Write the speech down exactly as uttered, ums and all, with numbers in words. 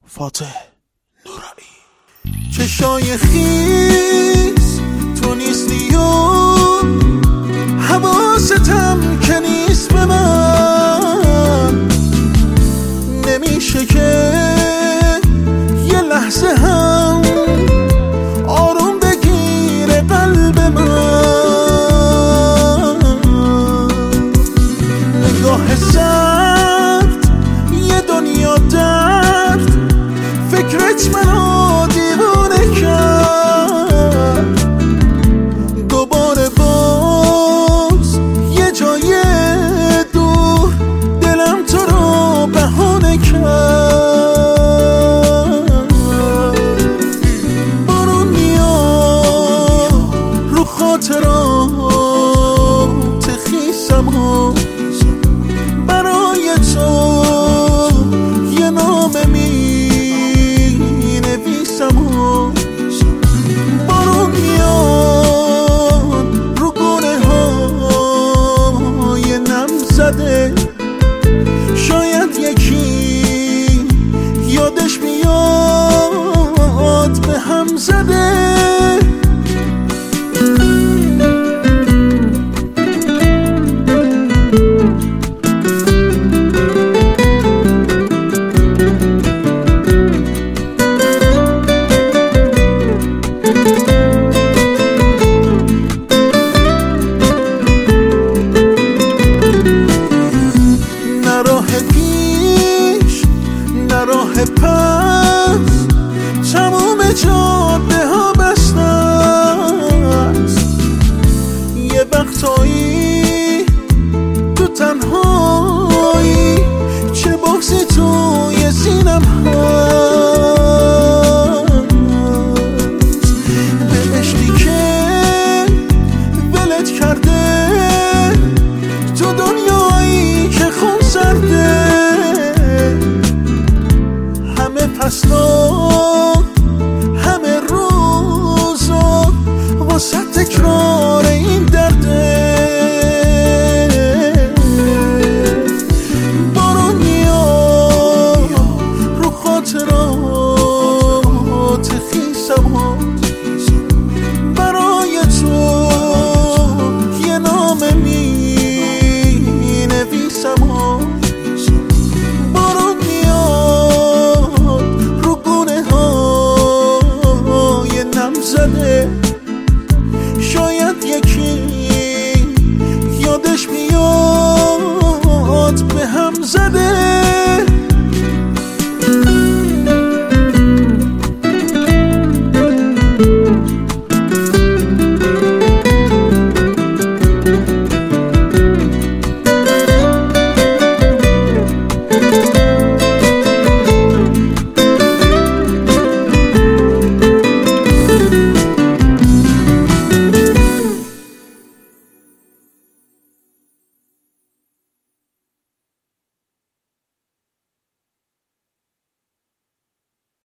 فاتح نورایی. چشای خیس تو نیستی و حواستم که نیست به من، نمیشه که یه لحظه هم آروم بگیره قلب من. نگاه سرد یه دنیا درد، فکرت منو دیوانه کرد. دوباره باز یه جای دور دلم تو رو بهانه کرد. بارون میاد رو خاطرات خیسم و برای تو یه نامه می نویسم و بارون میاد رو گونه های نم زده، شاید یکی یادش میاد به هم زده. راه پس تموم جاده ها بسته است، یه وقتایی تو تنهایی چه بغضی توی سینم هست.